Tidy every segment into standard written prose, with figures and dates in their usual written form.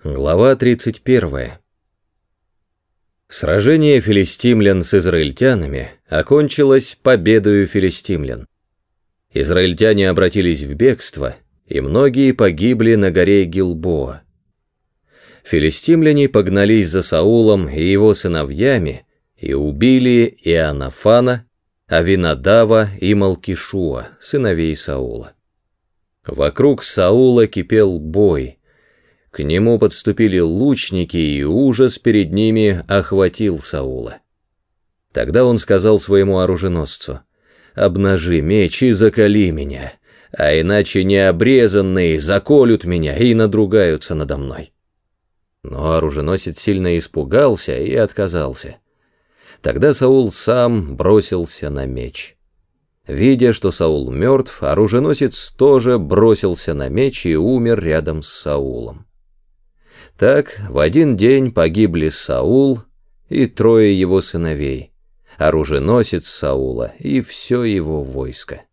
Глава 31. Сражение филистимлян с израильтянами окончилось победою филистимлян. Израильтяне обратились в бегство, и многие погибли на горе Гилбоа. Филистимляне погнались за Саулом и его сыновьями и убили Иоаннафана, Авинадава и Малкишуа, сыновей Саула. Вокруг Саула кипел бой. К нему подступили лучники, и ужас перед ними охватил Саула. Тогда он сказал своему оруженосцу: «Обнажи меч и заколи меня, а иначе необрезанные заколют меня и надругаются надо мной». Но оруженосец сильно испугался и отказался. Тогда Саул сам бросился на меч. Видя, что Саул мертв, оруженосец тоже бросился на меч и умер рядом с Саулом. Так в один день погибли Саул и 3 его сыновей, оруженосец Саула и все его войско.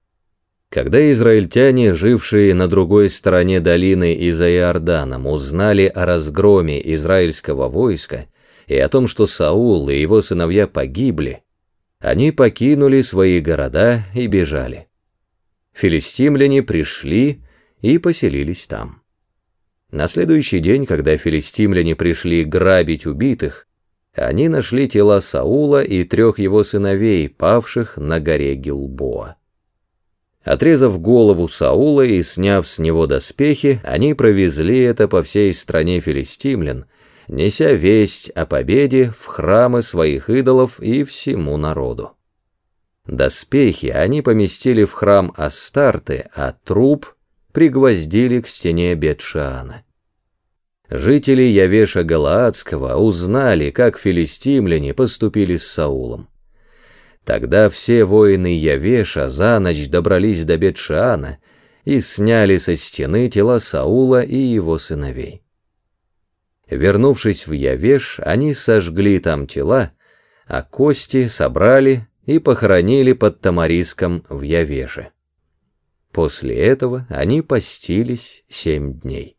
Когда израильтяне, жившие на другой стороне долины и за Иорданом, узнали о разгроме израильского войска и о том, что Саул и его сыновья погибли, они покинули свои города и бежали. Филистимляне пришли и поселились там. На следующий день, когда филистимляне пришли грабить убитых, они нашли тела Саула и 3 его сыновей, павших на горе Гилбоа. Отрезав голову Саула и сняв с него доспехи, они провезли это по всей стране филистимлян, неся весть о победе в храмы своих идолов и всему народу. Доспехи они поместили в храм Астарты, а труп пригвоздили к стене Бет-Шаана. Жители Явеша Галаадского узнали, как филистимляне поступили с Саулом. Тогда все воины Явеша за ночь добрались до Бет-Шаана и сняли со стены тела Саула и его сыновей. Вернувшись в Явеш, они сожгли там тела, а кости собрали и похоронили под тамариском в Явеше. После этого они постились 7 дней.